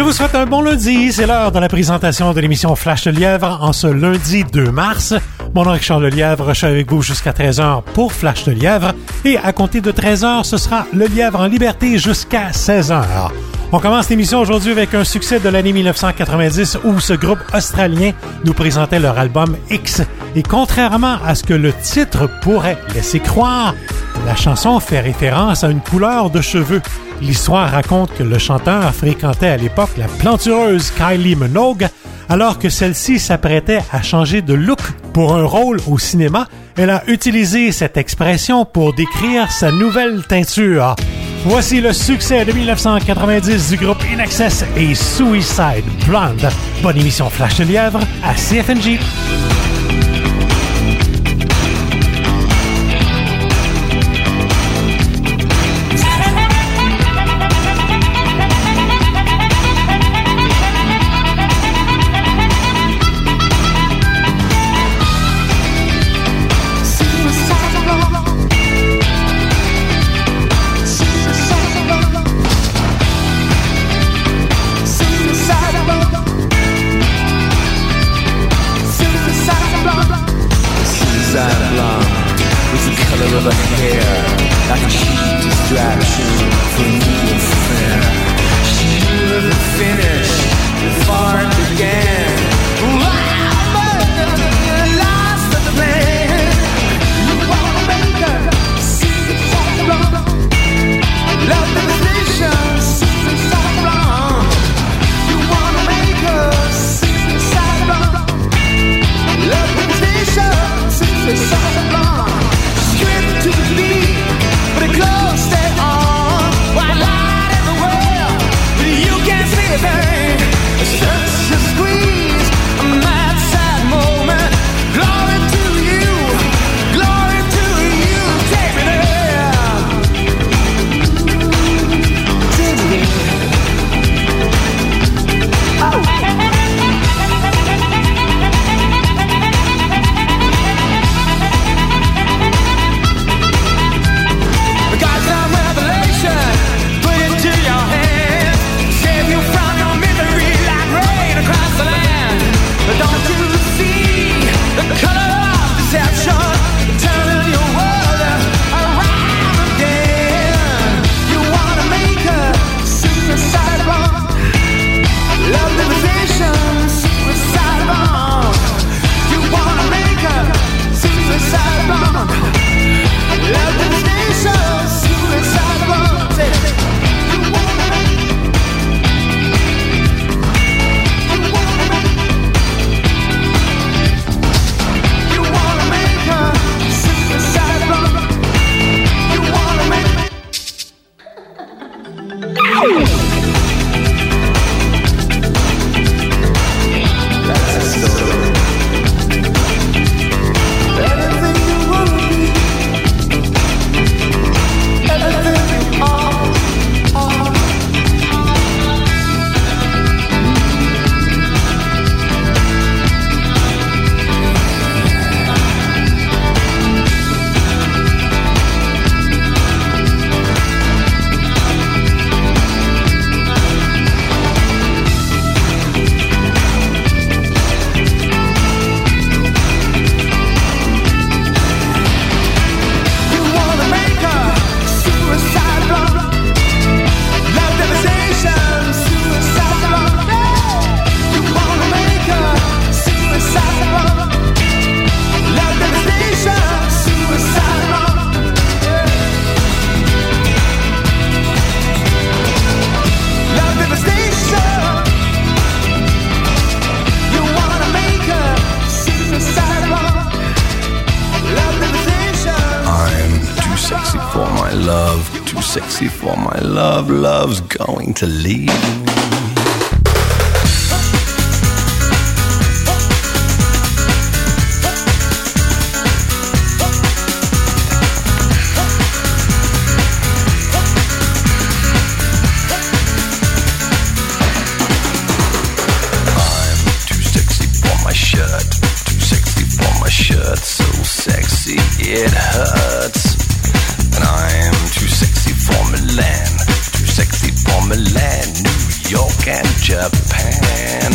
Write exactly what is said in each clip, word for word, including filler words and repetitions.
vous souhaite un bon lundi. C'est l'heure de la présentation de l'émission Flash de Lièvre en ce lundi deux mars. Mon nom est Charles Lelièvre, je suis avec vous jusqu'à treize heures pour Flash de Lièvre. Et à compter de treize heures, ce sera Le Lièvre en liberté jusqu'à seize heures. On commence l'émission aujourd'hui avec un succès de l'année dix-neuf cent quatre-vingt-dix où ce groupe australien nous présentait leur album X. Et contrairement à ce que le titre pourrait laisser croire, la chanson fait référence à une couleur de cheveux. L'histoire raconte que le chanteur fréquentait à l'époque la plantureuse Kylie Minogue, alors que celle-ci s'apprêtait à changer de look pour un rôle au cinéma. Elle a utilisé cette expression pour décrire sa nouvelle teinture. Voici le succès de dix-neuf cent quatre-vingt-dix du groupe In Excess et Suicide Blonde. Bonne émission Flash de Lièvre à C F N J. Of her hair, like a cheap distraction from the affair. She knew the finish before it began. Wow, but you lost the plan. You wanna make her suicide blonde. Love devastation, suicide blonde. You wanna make her suicide blonde. Love devastation, suicide blonde. To the beat, but it close, stay on. White light everywhere, but you can't see a thing. Such a squeeze, a mad, sad moment. Glory to you, glory to you. Take me there, take me there. Oh. Sexy for my love, love's going to leave me. It hurts, and I'm too sexy for Milan, too sexy for Milan, New York and Japan.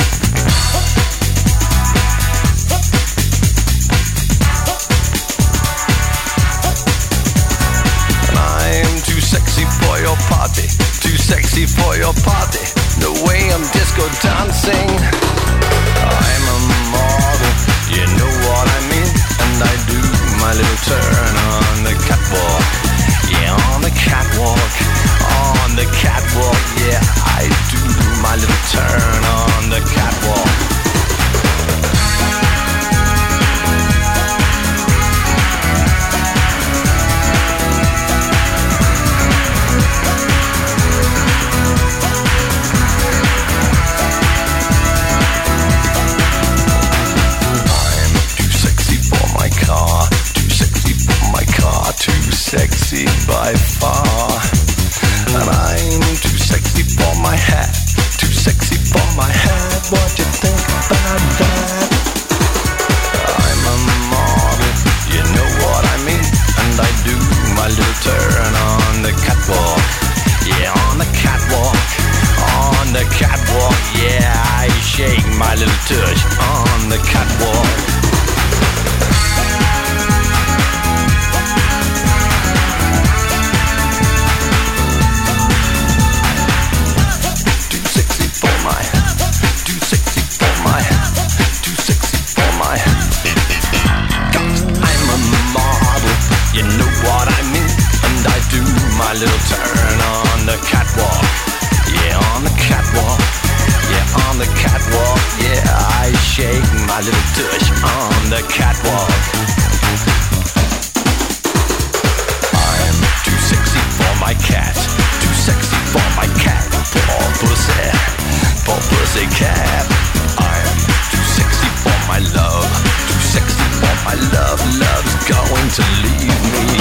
I'm too sexy for your party, too sexy for your party. The way I'm disco dancing, I'm a model, you know what I mean. And I do my little turn on the catwalk, yeah, on the catwalk, on the catwalk, yeah, I do my little turn on the catwalk. Too sexy by far. And I'm too sexy for my hat, too sexy for my hat. What you think about that? I'm a model, you know what I mean. And I do my little turn on the catwalk, yeah, on the catwalk, on the catwalk, yeah, I shake my little tush on the catwalk. You know what I mean, and I do my little turn on the catwalk, yeah, on the catwalk, yeah, on the catwalk, yeah, I shake my little tush on the catwalk. I'm too sexy for my cat, too sexy for my cat, for pussy, for pussy cat. I'm too sexy for my love, too sexy for my love, love's going to leave me.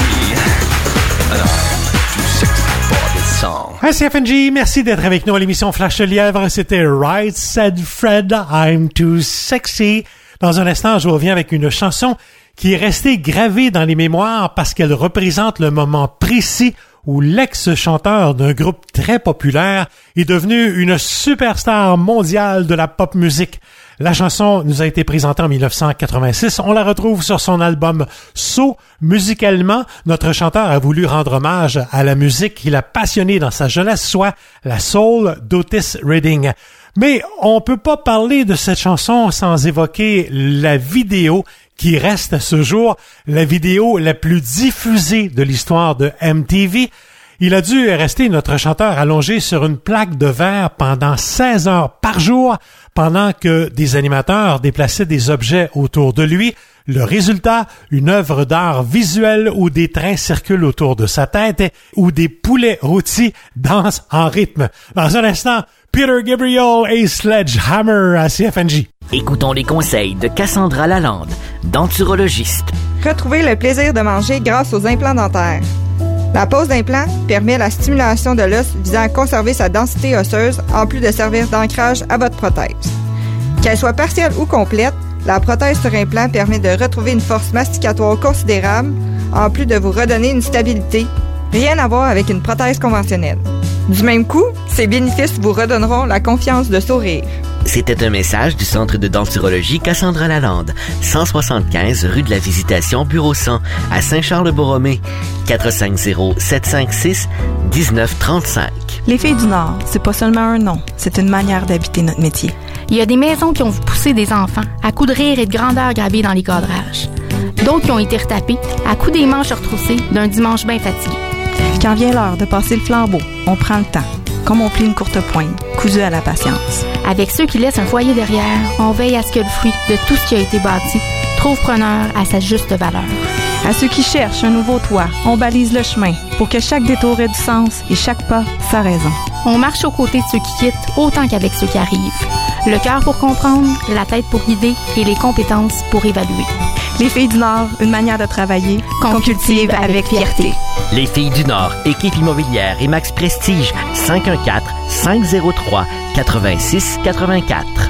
And I'm too sexy for this song. À C F N G, merci d'être avec nous à l'émission Flash le Lièvre. C'était Right Said Fred, I'm Too Sexy. Dans un instant, je reviens avec une chanson qui est restée gravée dans les mémoires parce qu'elle représente le moment précis où l'ex-chanteur d'un groupe très populaire est devenu une superstar mondiale de la pop musique. La chanson nous a été présentée en dix-neuf cent quatre-vingt-six. On la retrouve sur son album So. Musicalement, notre chanteur a voulu rendre hommage à la musique qu'il a passionnée dans sa jeunesse, soit la soul d'Otis Redding. Mais on peut pas parler de cette chanson sans évoquer la vidéo qui reste à ce jour la vidéo la plus diffusée de l'histoire de M T V. Il a dû rester notre chanteur allongé sur une plaque de verre pendant seize heures par jour, pendant que des animateurs déplaçaient des objets autour de lui. Le résultat, une œuvre d'art visuelle où des trains circulent autour de sa tête, où des poulets rôtis dansent en rythme. Dans un instant, Peter Gabriel et Sledgehammer à C F N G. Écoutons les conseils de Cassandra Lalande, denturologiste. Retrouvez le plaisir de manger grâce aux implants dentaires. La pose d'implant permet la stimulation de l'os visant à conserver sa densité osseuse en plus de servir d'ancrage à votre prothèse. Qu'elle soit partielle ou complète, la prothèse sur implant permet de retrouver une force masticatoire considérable en plus de vous redonner une stabilité. Rien à voir avec une prothèse conventionnelle. Du même coup, ces bénéfices vous redonneront la confiance de sourire. C'était un message du Centre de denturologie Cassandra Lalande, cent soixante-quinze rue de la Visitation, bureau cent, à Saint-Charles-de-Borromée, quatre cinq zéro, sept cinq six, un neuf trois cinq. Les Filles du Nord, c'est pas seulement un nom, c'est une manière d'habiter notre métier. Il y a des maisons qui ont vu pousser des enfants à coups de rire et de grandeur gravés dans les cadrages. D'autres qui ont été retapés à coups des manches retroussées d'un dimanche bien fatigué. Quand vient l'heure de passer le flambeau, on prend le temps, comme on plie une courte pointe, cousue à la patience. Avec ceux qui laissent un foyer derrière, on veille à ce que le fruit de tout ce qui a été bâti trouve preneur à sa juste valeur. À ceux qui cherchent un nouveau toit, on balise le chemin pour que chaque détour ait du sens et chaque pas sa raison. On marche aux côtés de ceux qui quittent autant qu'avec ceux qui arrivent. Le cœur pour comprendre, la tête pour guider et les compétences pour évaluer. Les Filles du Nord, une manière de travailler qu'on cultive avec fierté. Les Filles du Nord, équipe immobilière et Max Prestige, cinq un quatre, cinq zéro trois, huit six huit quatre.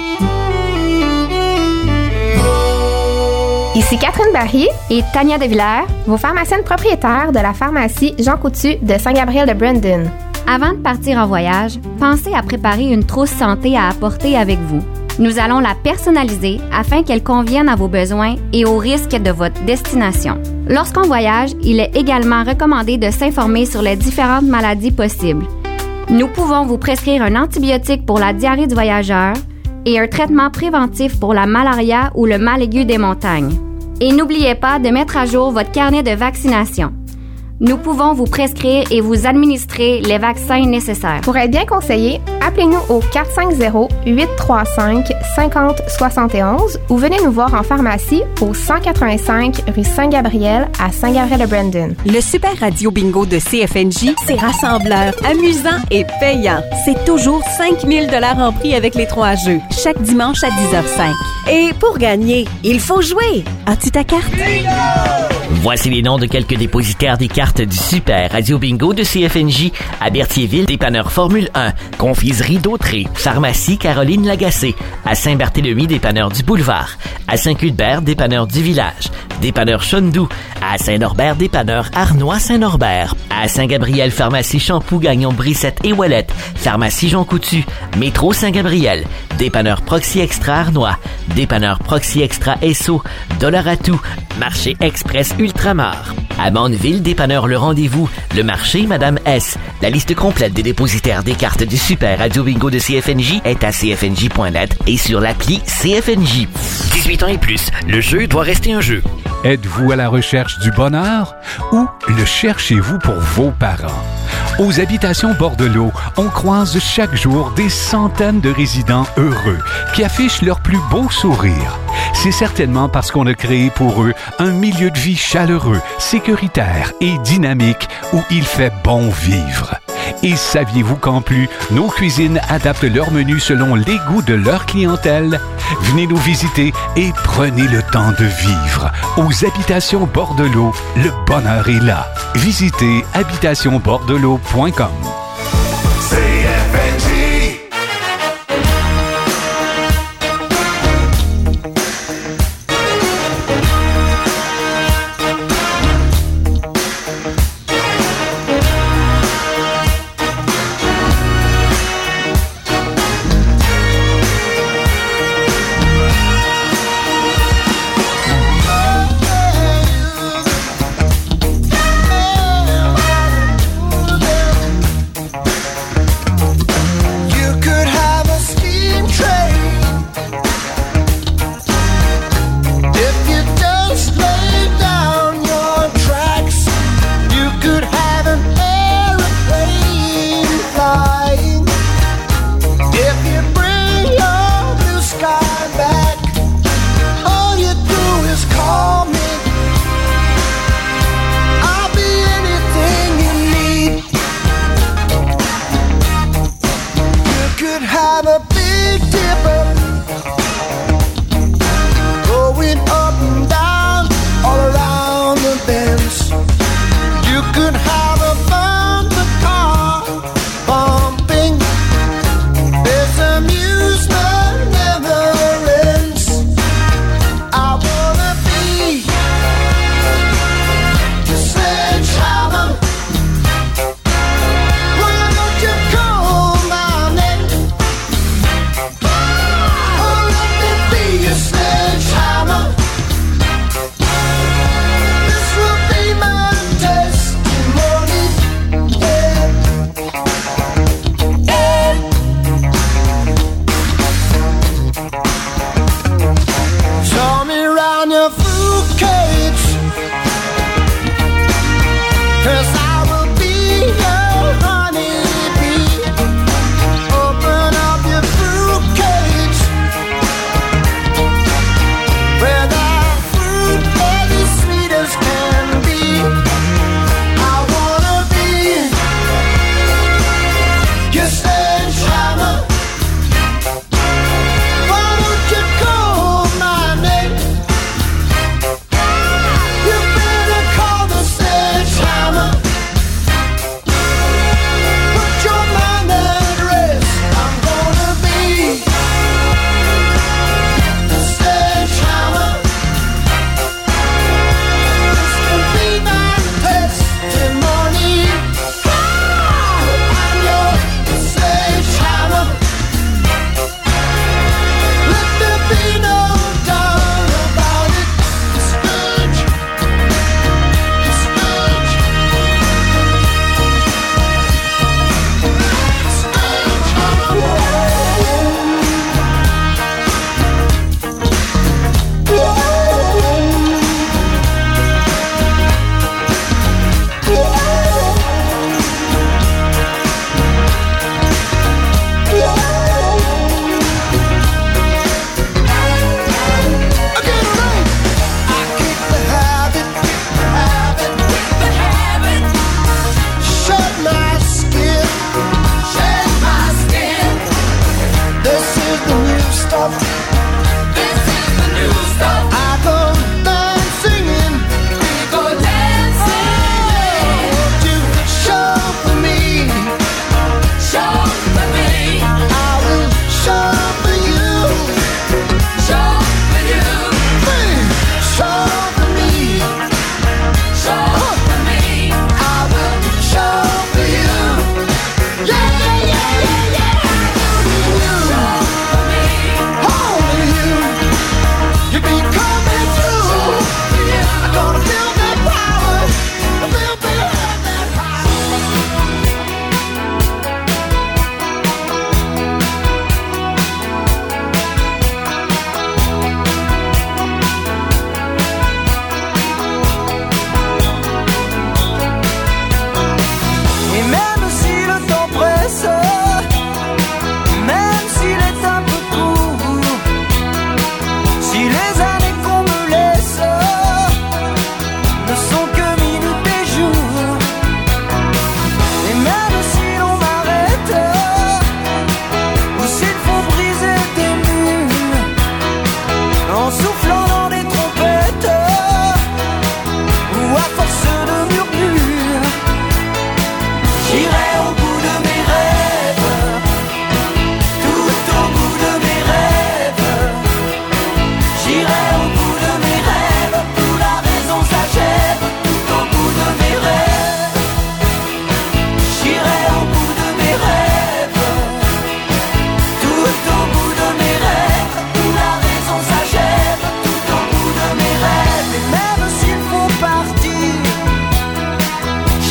Ici Catherine Barry et Tania Devillers, vos pharmaciennes propriétaires de la pharmacie Jean Coutu de Saint-Gabriel de Brandon. Avant de partir en voyage, pensez à préparer une trousse santé à apporter avec vous. Nous allons la personnaliser afin qu'elle convienne à vos besoins et aux risques de votre destination. Lorsqu'on voyage, il est également recommandé de s'informer sur les différentes maladies possibles. Nous pouvons vous prescrire un antibiotique pour la diarrhée du voyageur et un traitement préventif pour la malaria ou le mal aigu des montagnes. Et n'oubliez pas de mettre à jour votre carnet de vaccination. Nous pouvons vous prescrire et vous administrer les vaccins nécessaires. Pour être bien conseillé, appelez-nous au quatre cinq zéro, huit trois cinq, cinq zéro sept un ou venez nous voir en pharmacie au cent quatre-vingt-cinq rue Saint-Gabriel à Saint-Gabriel-de-Brandon. Le Super Radio Bingo de C F N J, c'est rassembleur, amusant et payant. C'est toujours cinq mille dollars en prix avec les trois jeux, chaque dimanche à dix heures cinq. Et pour gagner, il faut jouer. As-tu ta carte? Voici les noms de quelques dépositaires des cartes du Super Radio Bingo de C F N J à Berthierville, dépanneur Formule un, Confiserie Dautré, Pharmacie Caroline Lagacé, à Saint-Barthélemy, dépanneur du Boulevard, à Saint-Cuthbert, dépanneur du Village, dépanneur Chondou, à Saint-Norbert, dépanneur Arnois Saint-Norbert, à Saint-Gabriel, Pharmacie Champoux, Gagnon, Brissette et Ouellette, Pharmacie Jean Coutu, Métro Saint-Gabriel, dépanneur Proxy Extra Arnois, dépanneur Proxy Extra Esso, Dollar-à-tout, Marché Express Ultramar, à Mandeville, dépanneur Le Rendez-vous, le marché Madame S. La liste complète des dépositaires des cartes du Super Radio Bingo de C F N J est à c f n j point net et sur l'appli C F N J. dix-huit ans et plus, le jeu doit rester un jeu. Êtes-vous à la recherche du bonheur ou le cherchez-vous pour vos parents? Aux Habitations Bordelot, on croise chaque jour des centaines de résidents heureux qui affichent leur plus beau sourire. C'est certainement parce qu'on a créé pour eux un milieu de vie chaleureux, sécuritaire et dynamique où il fait bon vivre. Et saviez-vous qu'en plus, nos cuisines adaptent leur menu selon les goûts de leur clientèle? Venez nous visiter et prenez le temps de vivre. Aux Habitations Bordelot, le bonheur est là. Visitez habitation bordelot point com. C F N G.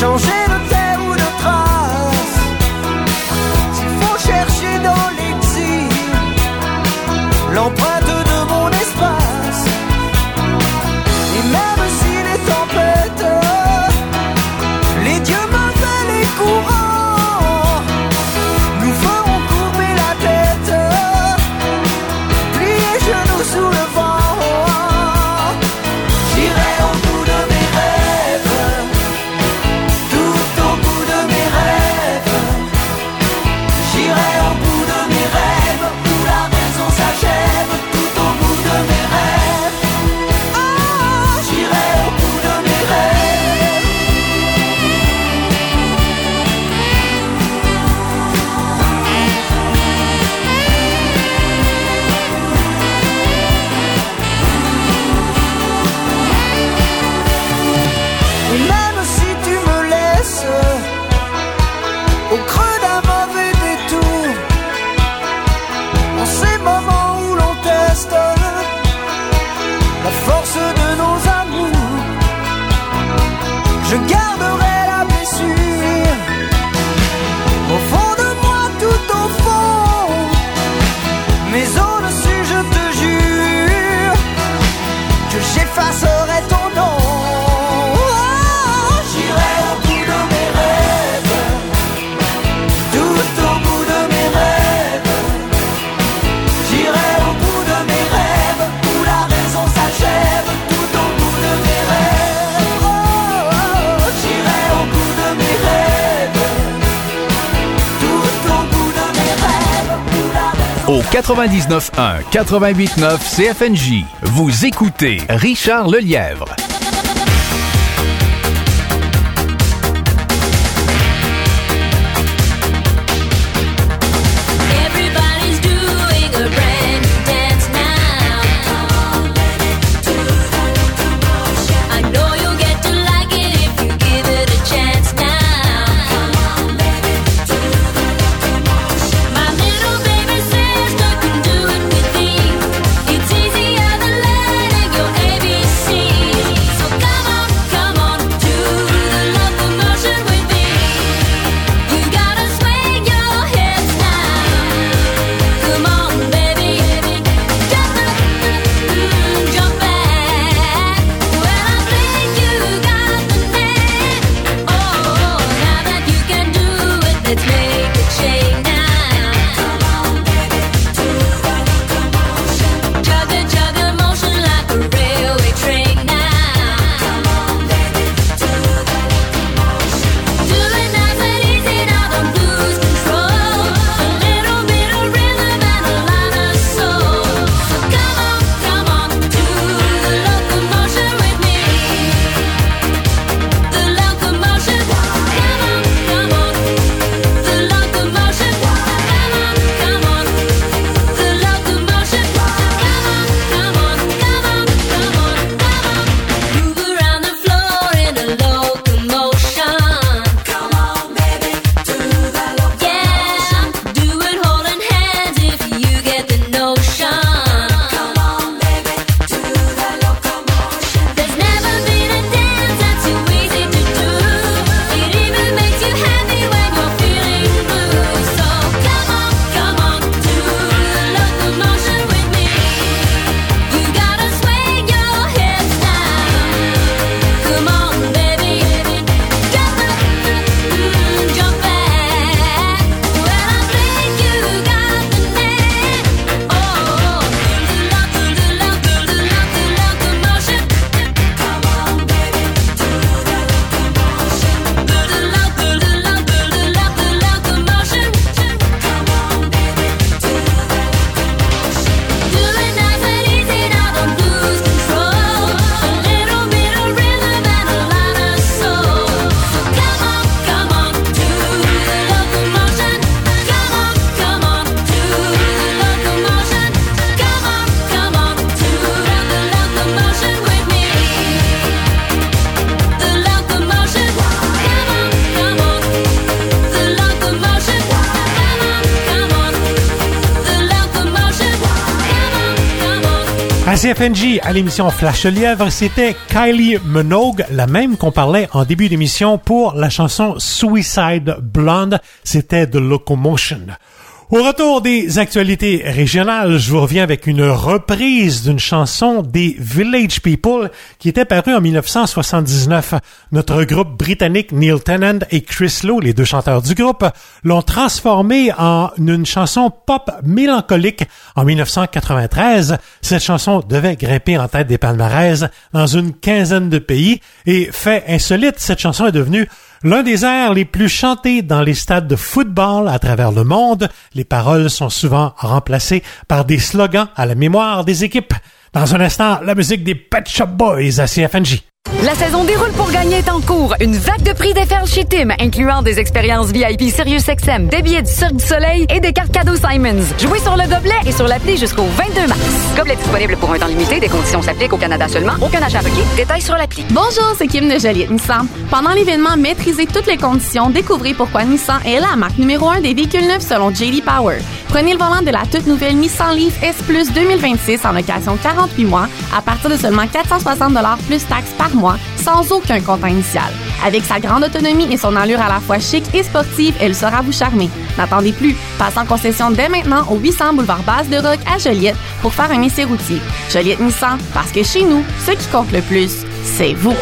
changer de terre ou de trace, s'il faut chercher dans l'exil l'empreinte de mon espace, et même si les tempêtes, les dieux m'appellent les courants, nous ferons courber la tête, plier genoux sous le vent. J'irai au bout de mes rêves, tout au bout de mes rêves. J'irai au bout de mes rêves, où la raison s'achève, tout au bout de mes rêves. Ah, j'irai au bout de mes rêves. Et même si tu me laisses au creux d'un mauvais détour, en ces moments où l'on teste la force de nos amours, je garderai la blessure au fond de moi, tout au fond, mais au-dessus je te jure que j'effacerai ton nom. J'irai au bout de mes rêves, tout au bout de mes rêves. J'irai au bout de mes rêves, où la raison s'achève, tout au bout de mes rêves. Oh, oh, oh. J'irai au bout de mes rêves, tout au bout de mes rêves, où la raison. Au quatre-vingt-dix-neuf un, quatre-vingt-huit neuf C F N J, vous écoutez Richard Lelièvre. Everybody's doing a brand new dance now. I know you'll get to like it if you give it a chance now. My little baby sister can do it with ease. It's easier than learning your A B Cs. C F N J à l'émission Flash le Lièvre, c'était Kylie Minogue, la même qu'on parlait en début d'émission pour la chanson Suicide Blonde, c'était The Locomotion. Au retour des actualités régionales, je vous reviens avec une reprise d'une chanson des Village People qui était parue en dix-neuf cent soixante-dix-neuf. Notre groupe britannique Neil Tennant et Chris Lowe, les deux chanteurs du groupe, l'ont transformée en une chanson pop mélancolique en dix-neuf cent quatre-vingt-treize. Cette chanson devait grimper en tête des palmarès dans une quinzaine de pays et fait insolite, cette chanson est devenue l'un des airs les plus chantés dans les stades de football à travers le monde. Les paroles sont souvent remplacées par des slogans à la mémoire des équipes. Dans un instant, la musique des Pet Shop Boys à C F N J. La saison déroule pour gagner est en cours. Une vague de prix déferle chez Tim, incluant des expériences V I P SiriusXM, des billets du Cirque du Soleil et des cartes cadeaux Simons. Jouez sur le gobelet et sur l'appli jusqu'au vingt-deux mars. Gobelet disponible pour un temps limité. Des conditions s'appliquent au Canada seulement. Aucun achat requis. Détails sur l'appli. Bonjour, c'est Kim de Joliette Nissan. Pendant l'événement Maîtrisez toutes les conditions, découvrez pourquoi Nissan est la marque numéro un des véhicules neufs selon J D Power. Prenez le volant de la toute nouvelle Nissan Leaf S Plus deux mille vingt-six en location quarante-huit mois à partir de seulement quatre cent soixante dollars plus taxes par mois, sans aucun comptant initial. Avec sa grande autonomie et son allure à la fois chic et sportive, elle saura vous charmer. N'attendez plus, passez en concession dès maintenant au huit cents boulevard Base-de-Roc à Joliette pour faire un essai routier. Joliette Nissan, parce que chez nous, ce qui compte le plus, c'est vous.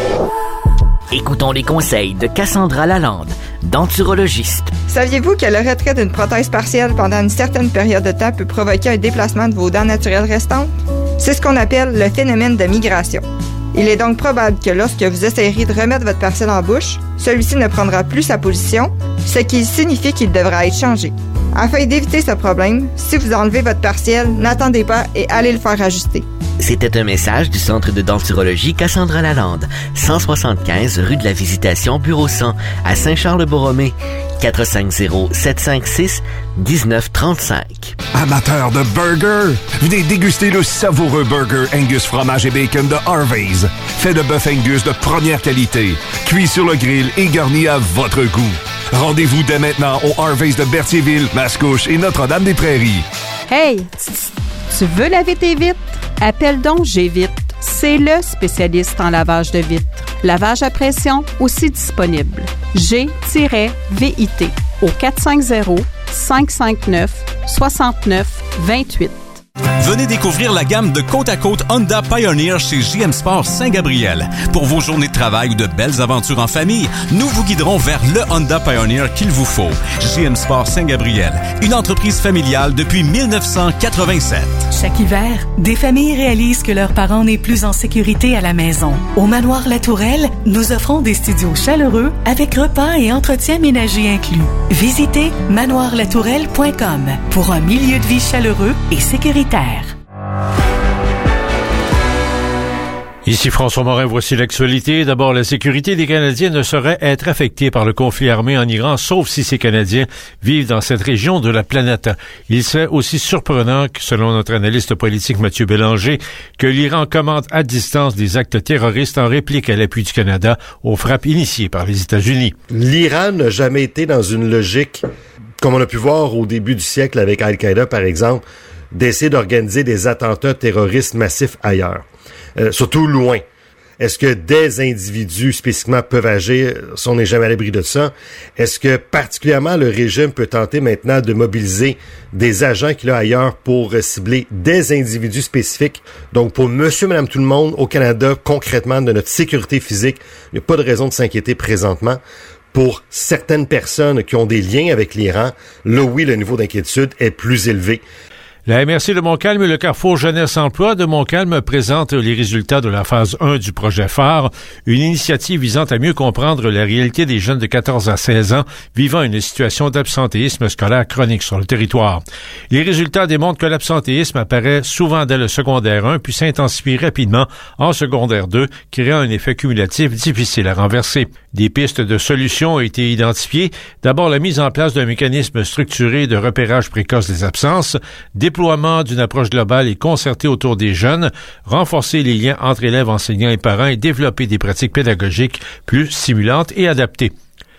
Écoutons les conseils de Cassandra Lalande, denturologiste. Saviez-vous que le retrait d'une prothèse partielle pendant une certaine période de temps peut provoquer un déplacement de vos dents naturelles restantes? C'est ce qu'on appelle le phénomène de migration. Il est donc probable que lorsque vous essayerez de remettre votre partiel en bouche, celui-ci ne prendra plus sa position, ce qui signifie qu'il devra être changé. Afin d'éviter ce problème, si vous enlevez votre partiel, n'attendez pas et allez le faire ajuster. C'était un message du Centre de denturologie Cassandra Lalande, cent soixante-quinze rue de la Visitation, bureau cent, à Saint-Charles-de-Borromée, quatre cinq zéro, sept cinq six, un neuf trois cinq. Amateurs de burgers, venez déguster le savoureux burger Angus fromage et bacon de Harvey's. Fait de bœuf Angus de première qualité, cuit sur le grill et garni à votre goût. Rendez-vous dès maintenant au Harvey's de Berthierville, Mascouche et Notre-Dame-des-Prairies. Hey, tu veux laver tes vitres? Appelle donc G-Vite. C'est le spécialiste en lavage de vitres. Lavage à pression aussi disponible. G V I T au quatre cinq zéro, cinq cinq neuf, six neuf deux huit. Venez découvrir la gamme de côte à côte Honda Pioneer chez J M Sport Saint-Gabriel. Pour vos journées de travail ou de belles aventures en famille, nous vous guiderons vers le Honda Pioneer qu'il vous faut. J M Sport Saint-Gabriel, une entreprise familiale depuis dix-neuf cent quatre-vingt-sept. Chaque hiver, des familles réalisent que leurs parents n'est plus en sécurité à la maison. Au Manoir La Tourelle, nous offrons des studios chaleureux avec repas et entretien ménager inclus. Visitez manoir la tourelle point com pour un milieu de vie chaleureux et sécuritaire. Ici François Morin, voici l'actualité. D'abord, la sécurité des Canadiens ne saurait être affectée par le conflit armé en Iran, sauf si ces Canadiens vivent dans cette région de la planète. Il serait aussi surprenant que, selon notre analyste politique Mathieu Bélanger, que l'Iran commande à distance des actes terroristes en réplique à l'appui du Canada aux frappes initiées par les États-Unis. L'Iran n'a jamais été dans une logique, comme on a pu voir au début du siècle avec Al-Qaïda, par exemple, d'essayer d'organiser des attentats terroristes massifs ailleurs. Euh, surtout loin. Est-ce que des individus spécifiquement peuvent agir? Si on n'est jamais à l'abri de ça. Est-ce que particulièrement le régime peut tenter maintenant de mobiliser des agents qu'il a ailleurs pour cibler des individus spécifiques? Donc pour monsieur, madame, tout le monde au Canada, concrètement, de notre sécurité physique, il n'y a pas de raison de s'inquiéter présentement. Pour certaines personnes qui ont des liens avec l'Iran, là oui, le niveau d'inquiétude est plus élevé. La M R C de Montcalm et le Carrefour Jeunesse-Emploi de Montcalm présentent les résultats de la phase un du projet phare, une initiative visant à mieux comprendre la réalité des jeunes de quatorze à seize ans vivant une situation d'absentéisme scolaire chronique sur le territoire. Les résultats démontrent que l'absentéisme apparaît souvent dès le secondaire un puis s'intensifie rapidement en secondaire deux, créant un effet cumulatif difficile à renverser. Des pistes de solutions ont été identifiées. D'abord, la mise en place d'un mécanisme structuré de repérage précoce des absences, déploiement d'une approche globale et concertée autour des jeunes, renforcer les liens entre élèves, enseignants et parents et développer des pratiques pédagogiques plus stimulantes et adaptées.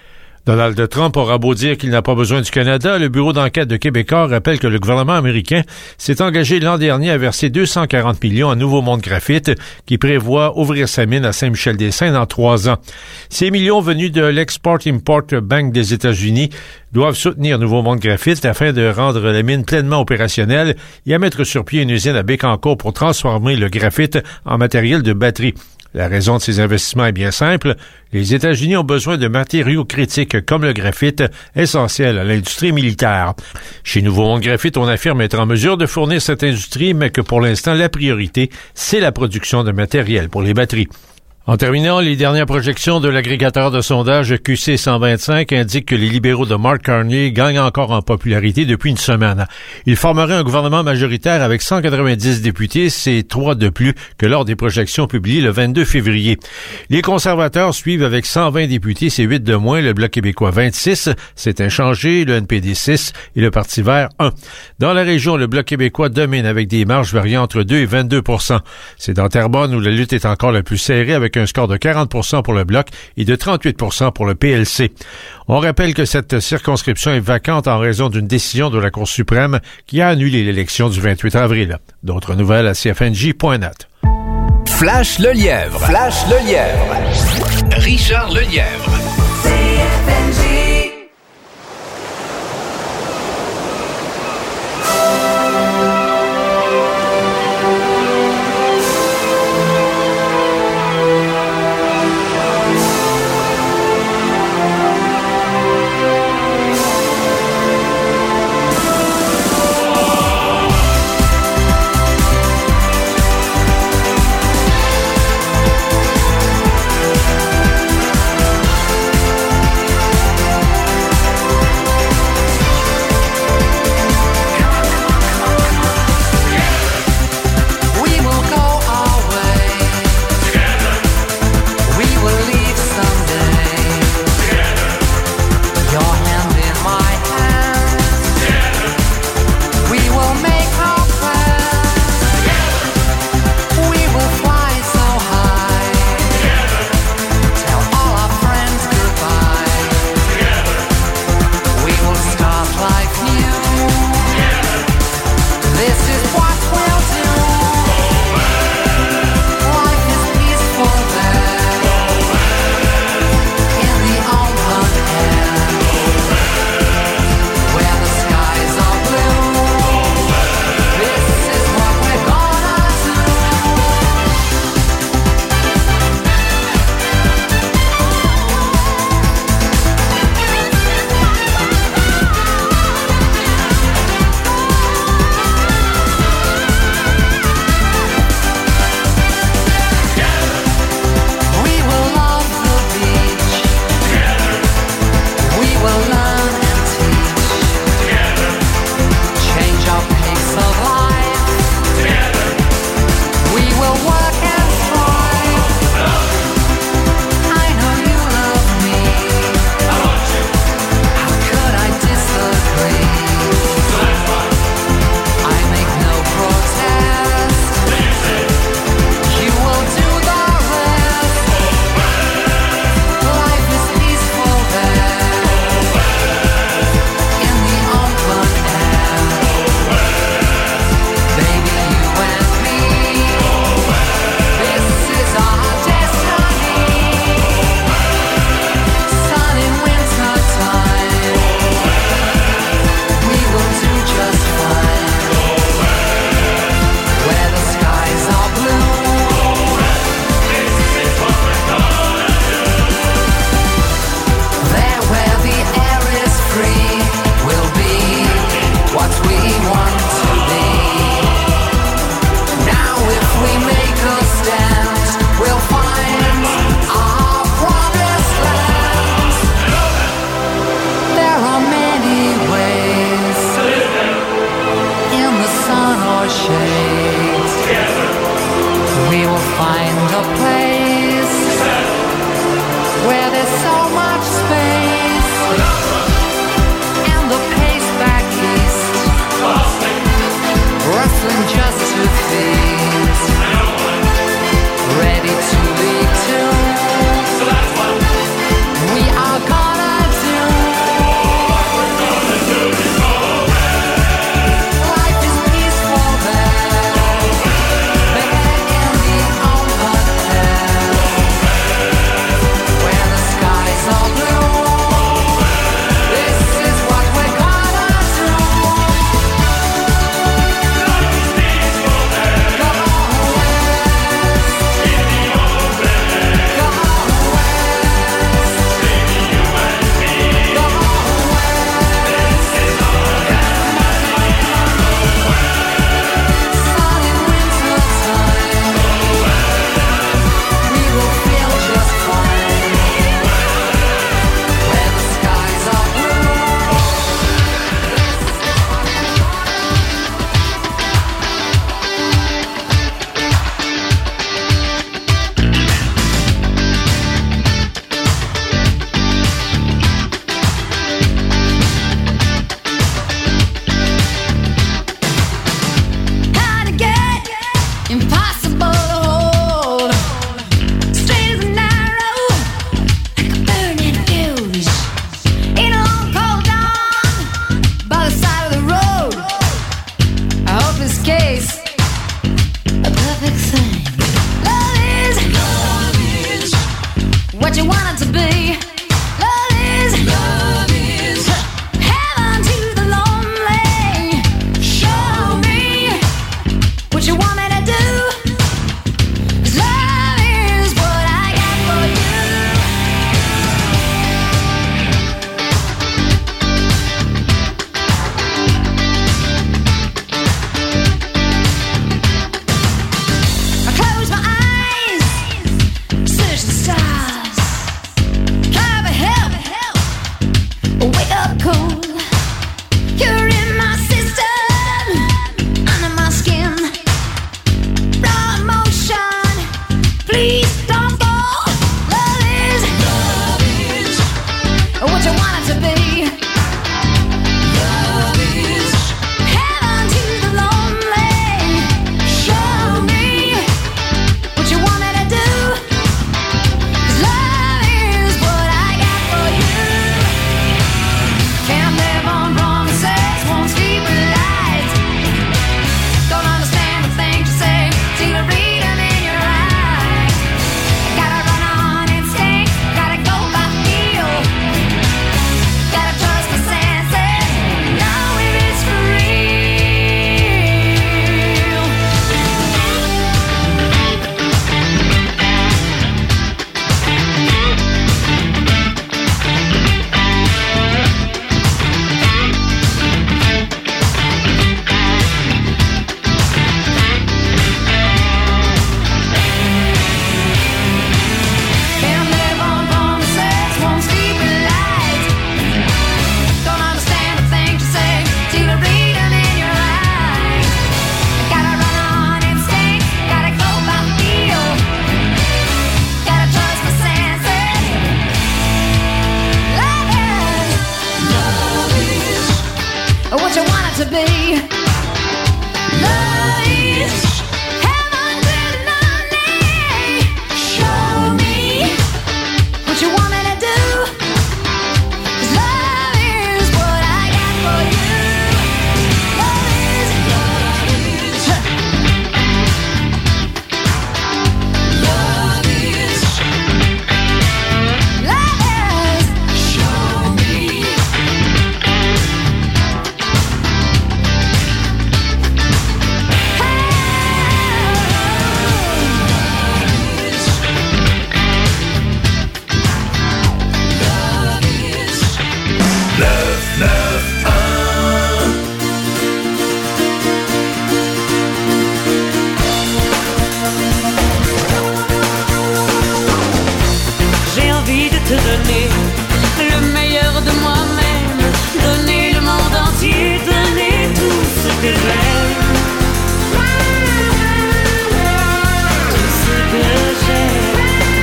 Donald Trump aura beau dire qu'il n'a pas besoin du Canada, le bureau d'enquête de Québécois rappelle que le gouvernement américain s'est engagé l'an dernier à verser deux cent quarante millions à Nouveau Monde Graphite, qui prévoit ouvrir sa mine à Saint-Michel-des-Saints dans trois ans. Ces millions venus de l'Export-Import Bank des États-Unis doivent soutenir Nouveau Monde Graphite afin de rendre la mine pleinement opérationnelle et à mettre sur pied une usine à Bécancour pour transformer le graphite en matériel de batterie. La raison de ces investissements est bien simple. Les États-Unis ont besoin de matériaux critiques comme le graphite, essentiel à l'industrie militaire. Chez Nouveau Monde Graphite, on affirme être en mesure de fournir cette industrie, mais que pour l'instant, la priorité, c'est la production de matériel pour les batteries. En terminant, les dernières projections de l'agrégateur de sondage Q C cent vingt-cinq indiquent que les libéraux de Mark Carney gagnent encore en popularité depuis une semaine. Ils formeraient un gouvernement majoritaire avec cent quatre-vingt-dix députés, c'est trois de plus que lors des projections publiées le vingt-deux février. Les conservateurs suivent avec cent vingt députés, c'est huit de moins, le Bloc québécois vingt-six, c'est inchangé, le N P D six et le Parti vert un. Dans la région, le Bloc québécois domine avec des marges variant entre deux et vingt-deux pour cent. C'est dans Terrebonne où la lutte est encore la plus serrée avec un score de quarante pour cent pour le Bloc et de trente-huit pour cent pour le P L C. On rappelle que cette circonscription est vacante en raison d'une décision de la Cour suprême qui a annulé l'élection du vingt-huit avril. D'autres nouvelles à C F N J point net. Flash le lièvre. Flash le lièvre. Richard Lelièvre. C F N J. want it to be. Love is, love is heaven to the lonely. Show me what you want me to do. 'Cause love is what I got for you. I close my eyes, search the stars, try to help, wake up cold. You're in my system, under my skin, raw emotion. Please don't go. Love is, love is what you want it to be. Love is heaven to the lonely. Show me what you want me to do. 'Cause love is what I got for you. Can't live on promises, won't sleep with lies. Don't understand the things you say, see the read 'em in your eyes. Gotta run on instinct, gotta go by feel. Gotta trust my senses, know if it's for real. Can't live on promises, won't sleep with lies. Don't understand the things you say, see the read 'em in your eyes. Gotta run on instinct, gotta go by feel. Gotta trust my senses. Love is, love is what you want it to be. Love is heaven to the lonely. Show me what you want me to do. 'Cause love is what I got for you. Love is, love is love is love is. Show me. neuf neuf un. J'ai envie de te donner le meilleur de moi-même, donner le monde entier, donner tout ce que j'aime. Tout ce que j'aime.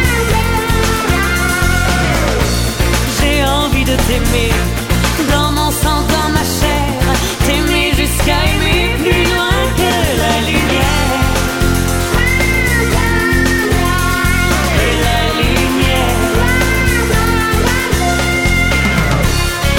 J'ai envie de t'aimer dans mon sang, dans ma chair, t'aimer jusqu'à aimer plus loin que la lumière. Et la lumière.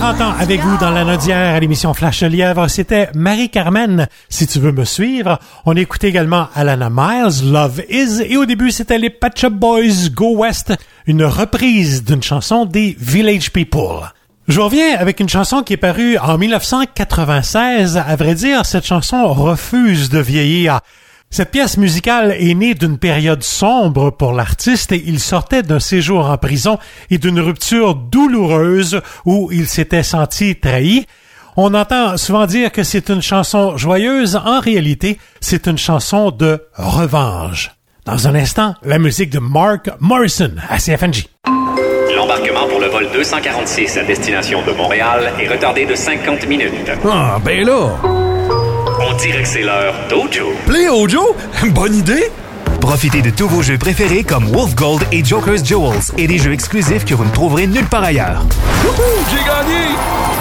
quarante ans avec vous dans la Nodière à l'émission Flash le Lièvre, c'était Marie-Carmen, si tu veux me suivre. On écoutait également Alana Miles, Love Is, et au début c'était les Pet Shop Boys, Go West, une reprise d'une chanson des Village People. Je reviens avec une chanson qui est parue en dix-neuf cent quatre-vingt-seize. À vrai dire, cette chanson refuse de vieillir. Cette pièce musicale est née d'une période sombre pour l'artiste et il sortait d'un séjour en prison et d'une rupture douloureuse où il s'était senti trahi. On entend souvent dire que c'est une chanson joyeuse. En réalité, c'est une chanson de revanche. Dans un instant, la musique de Mark Morrison à C F N J. L'embarquement pour le vol deux cent quarante-six à destination de Montréal est retardé de cinquante minutes. Ah, ben là! On dirait que c'est l'heure d'Ojo. Play Ojo? Bonne idée! Profitez de tous vos jeux préférés comme Wolf Gold et Joker's Jewels et des jeux exclusifs que vous ne trouverez nulle part ailleurs. Wouhou! J'ai gagné!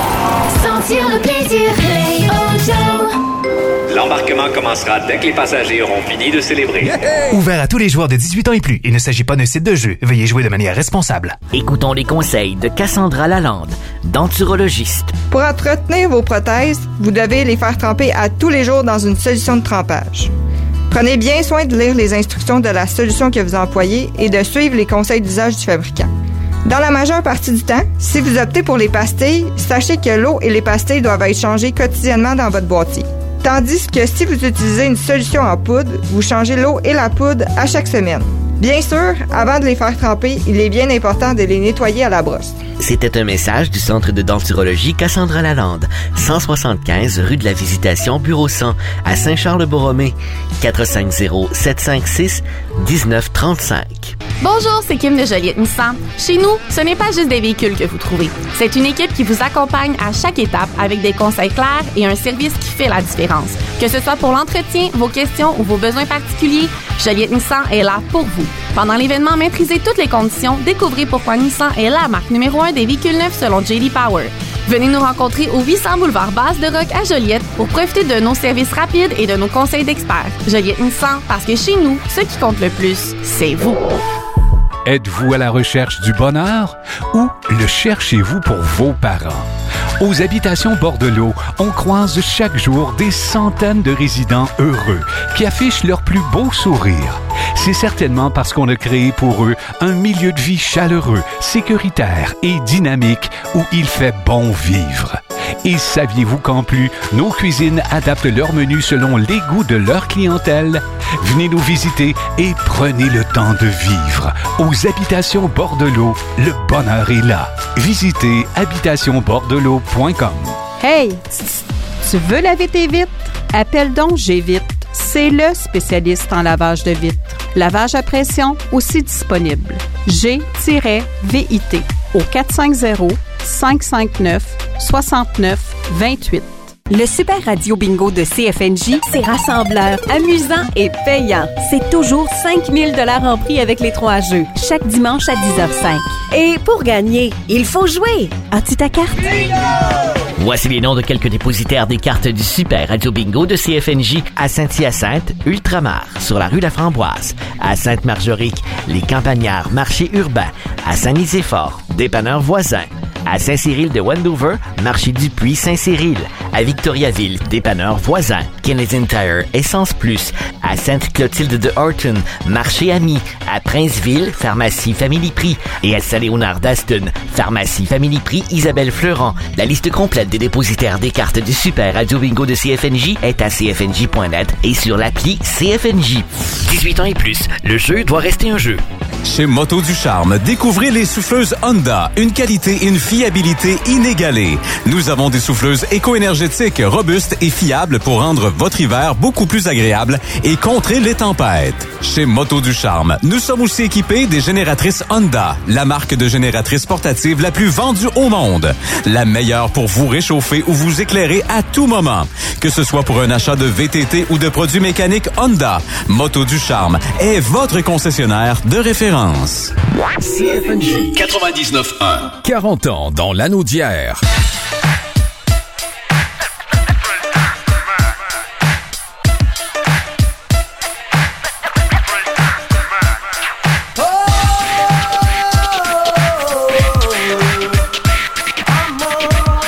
Sentir le plaisir, Play Ojo. L'embarquement commencera dès que les passagers auront fini de célébrer. Ouvert à tous les joueurs de dix-huit ans et plus. Il ne s'agit pas d'un site de jeu. Veuillez jouer de manière responsable. Écoutons les conseils de Cassandra Lalande, denturologiste. Pour entretenir vos prothèses, vous devez les faire tremper à tous les jours dans une solution de trempage. Prenez bien soin de lire les instructions de la solution que vous employez et de suivre les conseils d'usage du fabricant. Dans la majeure partie du temps, si vous optez pour les pastilles, sachez que l'eau et les pastilles doivent être changées quotidiennement dans votre boîtier. Tandis que si vous utilisez une solution en poudre, vous changez l'eau et la poudre à chaque semaine. Bien sûr, avant de les faire tremper, il est bien important de les nettoyer à la brosse. C'était un message du Centre de denturologie Cassandra Lalande, cent soixante-quinze rue de la Visitation, bureau cent, à Saint-Charles-de-Borromée, quatre cinq zéro, sept cinq six, un neuf trois cinq. Bonjour, c'est Kim de Joliette Nissan. Chez nous, ce n'est pas juste des véhicules que vous trouvez. C'est une équipe qui vous accompagne à chaque étape avec des conseils clairs et un service qui fait la différence. Que ce soit pour l'entretien, vos questions ou vos besoins particuliers, Joliette Nissan est là pour vous. Pendant l'événement, maîtrisez toutes les conditions, découvrez pourquoi Nissan est la marque numéro un des véhicules neufs selon J D Power. Venez nous rencontrer au huit cents boulevard Basse-de-Roc à Joliette pour profiter de nos services rapides et de nos conseils d'experts. Joliette Nissan, parce que chez nous, ce qui compte le plus, c'est vous. Êtes-vous à la recherche du bonheur ou le cherchez-vous pour vos parents? Aux habitations Bordelot, on croise chaque jour des centaines de résidents heureux qui affichent leur plus beau sourire. C'est certainement parce qu'on a créé pour eux un milieu de vie chaleureux, sécuritaire et dynamique où il fait bon vivre. Et saviez-vous qu'en plus, nos cuisines adaptent leur menu selon les goûts de leur clientèle? Venez nous visiter et prenez le temps de vivre. Aux habitations Bordelot, le bonheur est là. Visitez habitation bordelot point com. Hey, tu veux laver tes vitres? Appelle donc G-Vite. C'est le spécialiste en lavage de vitres. Lavage à pression aussi disponible. G V I T au quatre cinq zéro, cinq cinq neuf, six neuf deux huit. Le Super Radio Bingo de C F N J, c'est rassembleur, amusant et payant. C'est toujours cinq mille dollars en prix avec les trois jeux, chaque dimanche à dix heures zéro cinq. Et pour gagner, il faut jouer. As-tu ta carte? Voici les noms de quelques dépositaires des cartes du Super Radio Bingo de C F N J à Saint-Hyacinthe, Ultramar, sur la rue La Framboise, à Sainte-Marguerite, les Campagnards, Marché Urbain, à Saint-Nicéphore, Dépanneur Voisin, à Saint-Cyril de Wendover, Marché du Puy Saint-Cyril, à Victoriaville, Dépanneur Voisin, Canadian Tire, Essence Plus, à Sainte-Clotilde de Horton, Marché Ami, à Princeville, Pharmacie Family Prix, et à Saint-Léonard d'Aston, Pharmacie Family Prix Isabelle Fleurant. La liste complète des dépositaires des cartes du Super Radio Bingo de C F N J est à c f n j point net et sur l'appli C F N J. dix-huit ans et plus, le jeu doit rester un jeu. Chez Moto du Charme, découvrez les souffleuses Honda, une qualité et une fiabilité inégalées. Nous avons des souffleuses éco-énergétiques, robustes et fiables pour rendre votre hiver beaucoup plus agréable et contrer les tempêtes. Chez Moto du Charme, nous sommes aussi équipés des génératrices Honda, la marque de génératrices portatives la plus vendue au monde. La meilleure pour vous réchauffer ou vous éclairer à tout moment. Que ce soit pour un achat de V T T ou de produits mécaniques Honda, Moto du Charme est votre concessionnaire de référence. C F N J quatre-vingt-dix-neuf un. quarante ans dans l'anneau d'hier. Oh,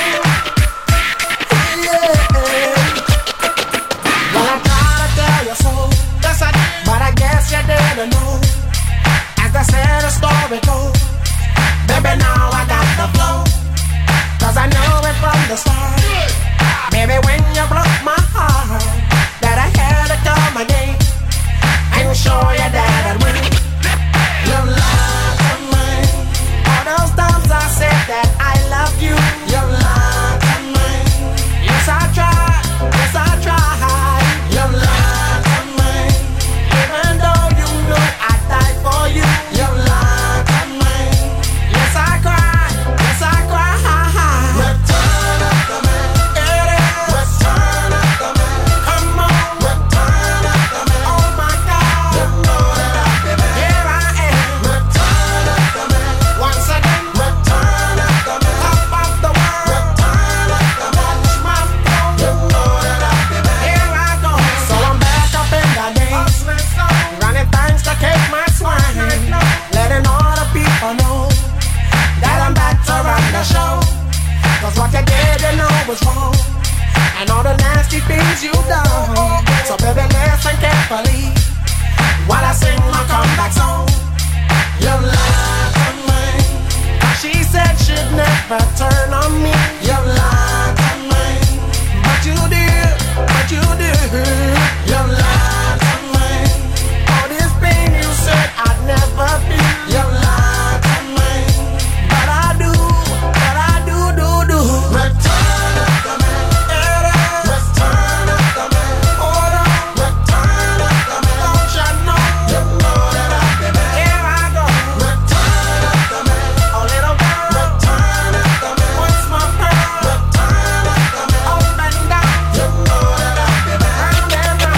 let her know. As I said, the story goes. Baby, now I got the flow. Cause I know it from the start. Baby, when you broke my heart, that I had to come again and show you that I'd win. You lied to me. All those times I said that I loved you. You lied to me. Yes, I tried. Yes, I tried. You lied to me. Even though you knew I'd die for you. You lied to me. Yes, I cried. Yes, I cried. Return of the man. It is. Return of the man. Come on. Return of the man. Oh my God. You know that I've been bad. Here I am. Return of the man. Once again. Return of the man. Top of the world. Return of the man. Watch my flow. You know that I've been bad. Here I go. So I'm back up in the game. Running things to keep my swing. Letting all the people know that I'm back to run the show. Cause what you did, you know was wrong. And all the nasty things you done. So baby, listen carefully while I sing my comeback song. You lied to me. She said she'd never turn on me. You lied to me. But you did, but you did. You lied to me. All this pain you said I'd never feel. You lied to me. But I do, but I do, do, do. Return of the man. It is. Return of the man. Hold on. Return of the man. Don't you know? You know that I've been bad. Here I go. Return of the man. A little girl. Return of the man. What's my pearl? Return of the man. Up and down. You know that I've been bad. Round and round.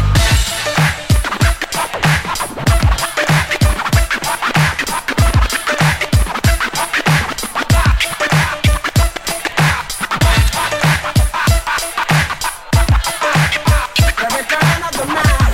The return of the man.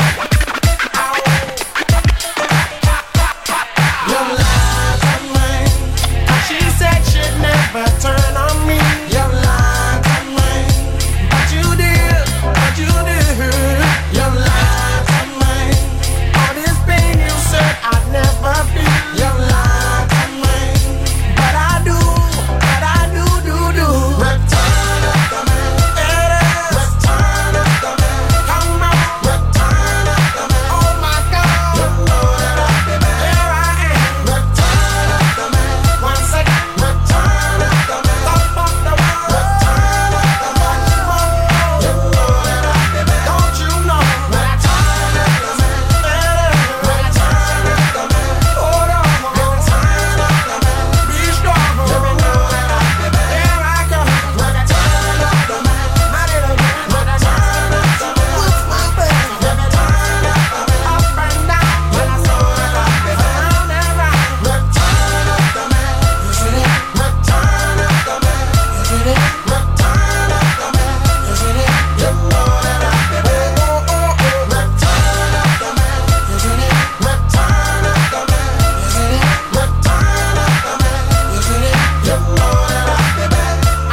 You lied to me. She said she'd never turn on me. You lied to me. But you did, but you did. You lied to me. All this pain you said I'd never feel. You lied to me. But I do, but I do, do, do. Return of the man. It is. Return of the man. Come on. Return of the man. Oh my God. You know that I've been bad. Here I am. Return of the man. Once again. Return of the man. Top of the world. Return of the man. You know that I've been bad. Don't you know? Return of the man. It is. Return of the man. Hold on. Return of the man. Be strong. You know that I've been bad. Here I go. Return of the man. My little girl. Return of the man. What's my baby? Return of the man. Up and down. When I saw that I've been round and round. Return of the man. Yes it is. Return of the man. Yes it is. Return of the man. Yes it is. You know that I've been bad. Oh oh oh. Return of the man. Yes it is. Return of the man. Yes it is. Return of the man. Yes it is. You know that I've been bad.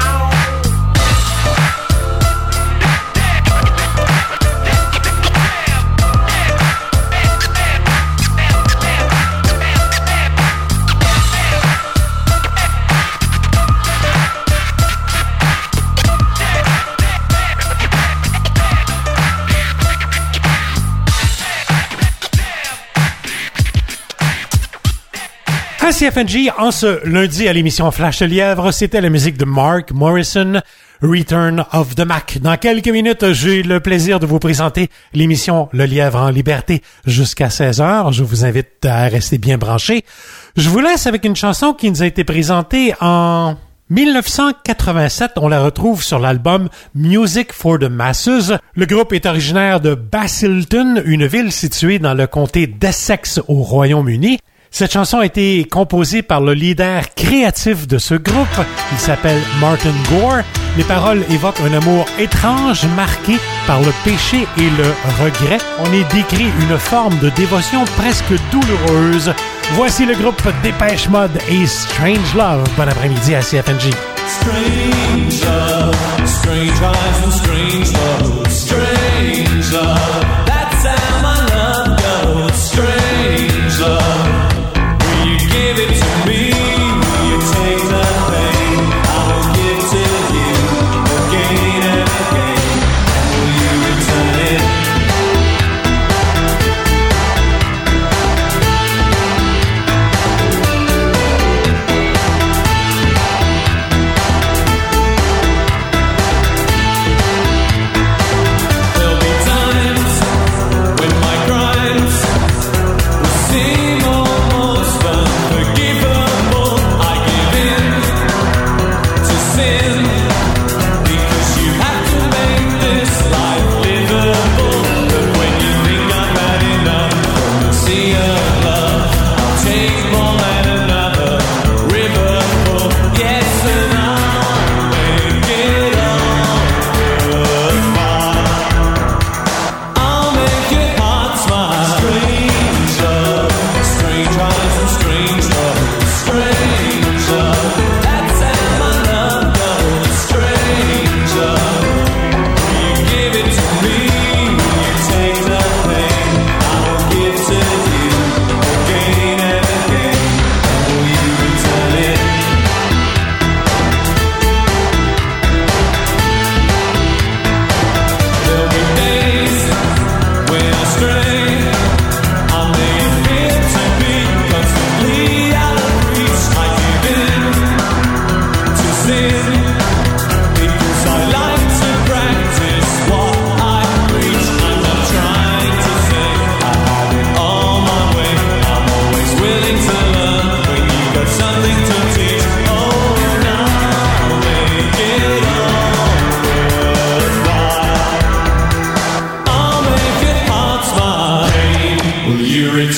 À C F N J, en ce lundi à l'émission Flash de Lièvre, c'était la musique de Mark Morrison, Return of the Mac. Dans quelques minutes, j'ai le plaisir de vous présenter l'émission Le Lièvre en liberté jusqu'à seize heures. Je vous invite à rester bien branchés. Je vous laisse avec une chanson qui nous a été présentée en dix-neuf cent quatre-vingt-sept. On la retrouve sur l'album Music for the Masses. Le groupe est originaire de Basildon, une ville située dans le comté d'Essex au Royaume-Uni. Cette chanson a été composée par le leader créatif de ce groupe. Il s'appelle Martin Gore. Les paroles évoquent un amour étrange marqué par le péché et le regret. On y décrit une forme de dévotion presque douloureuse. Voici le groupe Dépêche Mode et Strange Love. Bon après-midi à C F N J. Strange love, strange eyes and strange love, strange love. That's how my love goes. Strange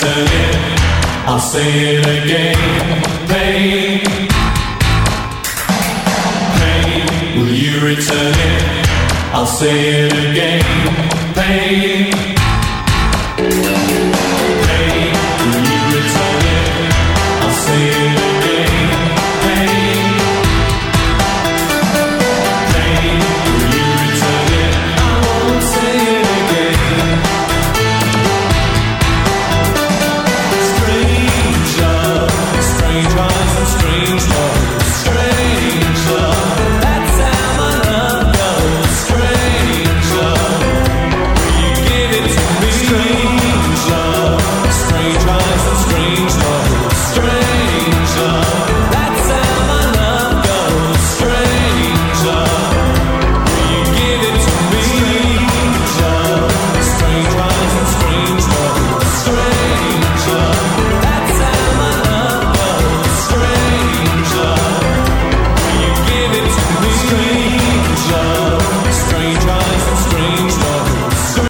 return it? I'll say it again. Pain. Pain. Will you return it? I'll say it again.